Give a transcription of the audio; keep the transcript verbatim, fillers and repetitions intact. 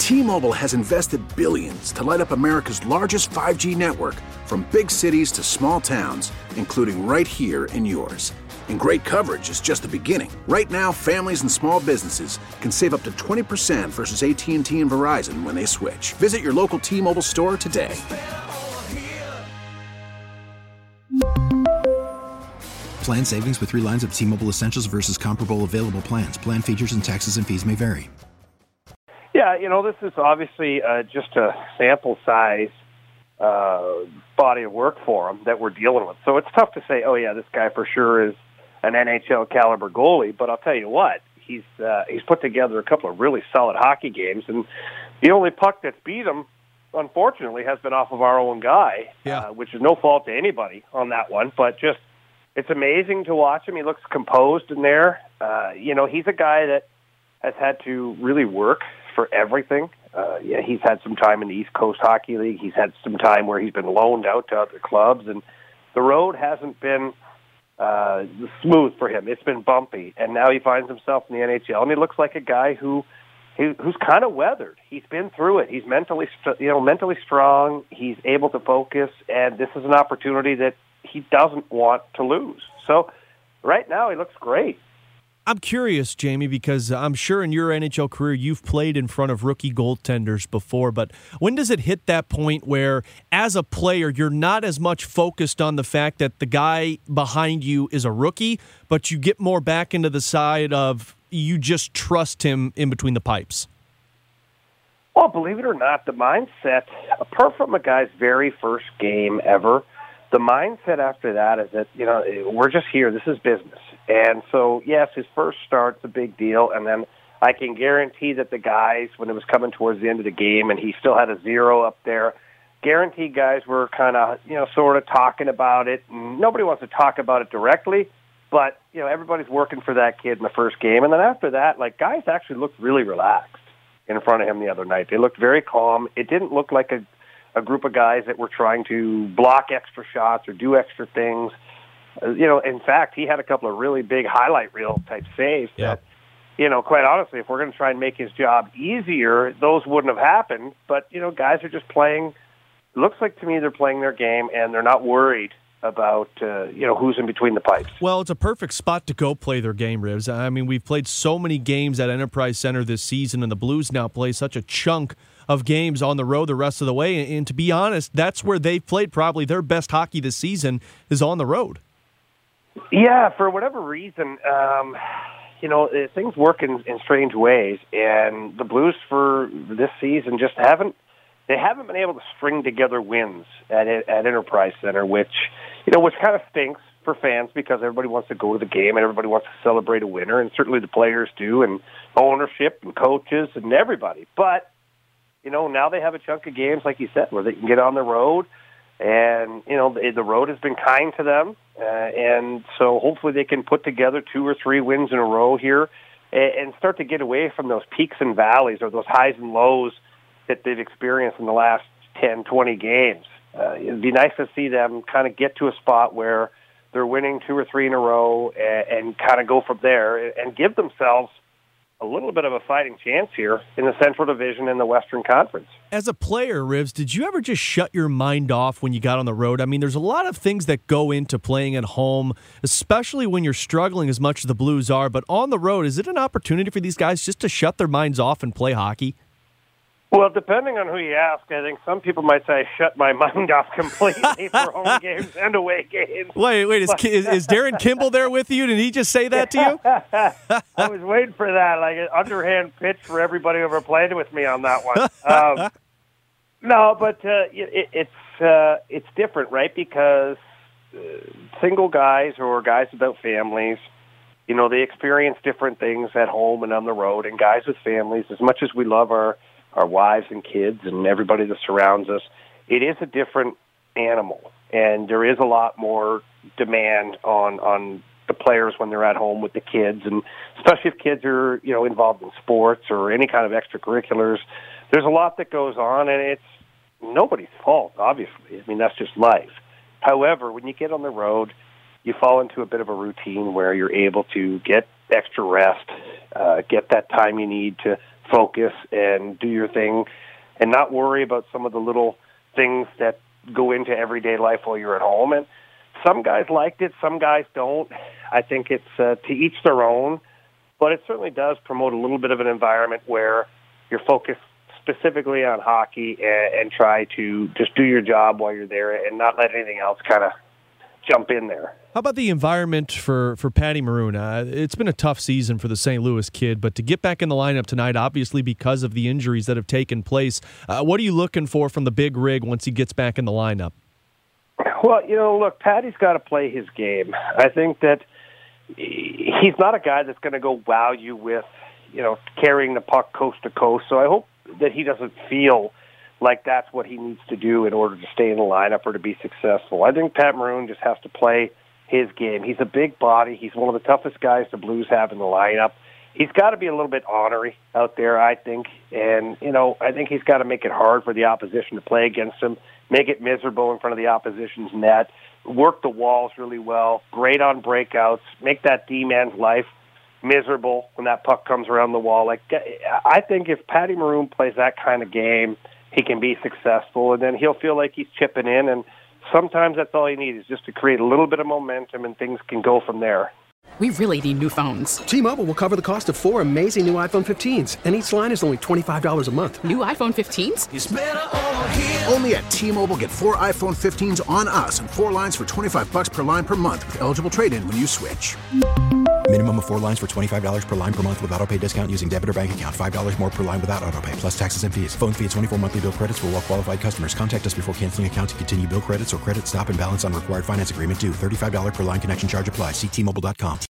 T-Mobile has invested billions to light up America's largest five G network, from big cities to small towns, including right here in yours. And great coverage is just the beginning. Right now, families and small businesses can save up to twenty percent versus A T and T and Verizon when they switch. Visit your local T-Mobile store today. Plan savings with three lines of T-Mobile Essentials versus comparable available plans. Plan features and taxes and fees may vary. Yeah, you know, this is obviously uh, just a sample size uh, body of work for him that we're dealing with. So it's tough to say, oh, yeah, this guy for sure is an N H L caliber goalie. But I'll tell you what, he's uh, he's put together a couple of really solid hockey games. And the only puck that's beat him, unfortunately, has been off of our own guy, yeah. uh, which is no fault to anybody on that one. But just it's amazing to watch him. He looks composed in there. Uh, you know, he's a guy that has had to really work for everything. Uh, yeah, he's had some time in the East Coast Hockey League. He's had some time where he's been loaned out to other clubs, and the road hasn't been uh, smooth for him. It's been bumpy, and now he finds himself in the N H L, and he looks like a guy who he, who's kind of weathered. He's been through it. He's mentally, you know, mentally strong. He's able to focus, and this is an opportunity that he doesn't want to lose. So right now, he looks great. I'm curious, Jamie, because I'm sure in your N H L career you've played in front of rookie goaltenders before, but when does it hit that point where, as a player, you're not as much focused on the fact that the guy behind you is a rookie, but you get more back into the side of you just trust him in between the pipes? Well, believe it or not, the mindset, apart from a guy's very first game ever, the mindset after that is that, you know, we're just here. This is business. And so, yes, his first start's a big deal, and then I can guarantee that the guys, when it was coming towards the end of the game and he still had a zero up there, guaranteed guys were kind of, you know, sort of talking about it. Nobody wants to talk about it directly, but, you know, everybody's working for that kid in the first game. And then after that, like, guys actually looked really relaxed in front of him the other night. They looked very calm. It didn't look like a, a group of guys that were trying to block extra shots or do extra things. You know, in fact, he had a couple of really big highlight reel type saves yeah. that, you know, quite honestly, if we're going to try and make his job easier, those wouldn't have happened. But, you know, guys are just playing. It looks like to me they're playing their game, and they're not worried about, uh, you know, who's in between the pipes. Well, it's a perfect spot to go play their game, Rivs. I mean, we've played so many games at Enterprise Center this season, and the Blues now play such a chunk of games on the road the rest of the way. And to be honest, that's where they've played probably their best hockey this season is on the road. Yeah, for whatever reason, um, you know, things work in, in strange ways, and the Blues for this season just haven't, they haven't been able to string together wins at at Enterprise Center, which, you know, which kind of stinks for fans because everybody wants to go to the game and everybody wants to celebrate a winner, and certainly the players do, and ownership and coaches and everybody. But, you know, now they have a chunk of games, like you said, where they can get on the road. And, you know, the, the road has been kind to them, uh, and so hopefully they can put together two or three wins in a row here and, and start to get away from those peaks and valleys or those highs and lows that they've experienced in the last ten, twenty games. Uh, it'd be nice to see them kind of get to a spot where they're winning two or three in a row and, and kind of go from there and give themselves a little bit of a fighting chance here in the Central Division in the Western Conference. As a player, Rivs, did you ever just shut your mind off when you got on the road? I mean, there's a lot of things that go into playing at home, especially when you're struggling as much as the Blues are. But on the road, is it an opportunity for these guys just to shut their minds off and play hockey? Well, depending on who you ask, I think some people might say I shut my mind off completely for home games and away games. Wait, wait, is, is, is Darren Kimball there with you? Did he just say that to you? I was waiting for that, like an underhand pitch for everybody who ever played with me on that one. Um, no, but uh, it, it's uh, it's different, right? Because uh, single guys or guys without families, you know, they experience different things at home and on the road. And guys with families, as much as we love our our wives and kids and everybody that surrounds us, it is a different animal. And there is a lot more demand on, on the players when they're at home with the kids, and especially if kids are, you know, involved in sports or any kind of extracurriculars. There's a lot that goes on, and it's nobody's fault, obviously. I mean, that's just life. However, when you get on the road, you fall into a bit of a routine where you're able to get extra rest, uh, get that time you need to focus and do your thing and not worry about some of the little things that go into everyday life while you're at home. And some guys liked it, some guys don't. I think it's uh, to each their own, but it certainly does promote a little bit of an environment where you're focused specifically on hockey and, and try to just do your job while you're there and not let anything else kind of jump in there. How about the environment for, for Patty Maroon? Uh, it's been a tough season for the Saint Louis kid, but to get back in the lineup tonight, obviously because of the injuries that have taken place, uh, what are you looking for from the big rig once he gets back in the lineup? Well, you know, look, Patty's got to play his game. I think that he's not a guy that's going to go wow you with, you know, carrying the puck coast to coast. So I hope that he doesn't feel like that's what he needs to do in order to stay in the lineup or to be successful. I think Pat Maroon just has to play his game. He's a big body. He's one of the toughest guys the Blues have in the lineup. He's got to be a little bit ornery out there, I think. And, you know, I think he's got to make it hard for the opposition to play against him, make it miserable in front of the opposition's net, work the walls really well, great on breakouts, make that D-man's life miserable when that puck comes around the wall. Like, I think if Patty Maroon plays that kind of game, he can be successful, and then he'll feel like he's chipping in, and sometimes that's all you need is just to create a little bit of momentum, and things can go from there. We really need new phones. T-Mobile will cover the cost of four amazing new iPhone fifteens, and each line is only twenty-five dollars a month. New iPhone fifteens? It's better over here. Only at T-Mobile, get four iPhone fifteens on us and four lines for twenty-five dollars per line per month with eligible trade-in when you switch. Minimum of four lines for twenty-five dollars per line per month with autopay discount using debit or bank account. five dollars more per line without autopay, plus taxes and fees. Phone fee at twenty-four monthly bill credits for well-qualified customers. Contact us before canceling account to continue bill credits or credit stop and balance on required finance agreement due. thirty-five dollars per line connection charge applies. See T Mobile dot com.